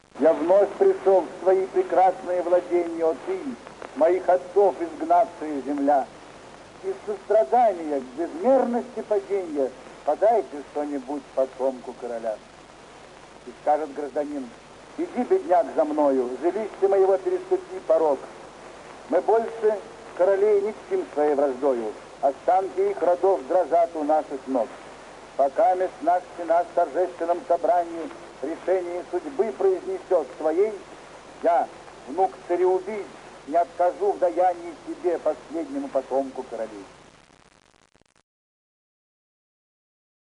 Я вновь пришел в свои прекрасные владения, о ты, моих отцов изгнавшая земля. Из сострадания к безмерности падения подайте что-нибудь потомку короля. И скажет гражданин: иди, бедняк, за мною, жилище моего переступи порог. Мы больше королей не чтим своей враждою, останки их родов дрожат у наших ног. Пока мест наш стена в торжественном собрании решение судьбы произнесет своей, я, внук цареубийц, не откажу в даянии тебе, последнему потомку королей.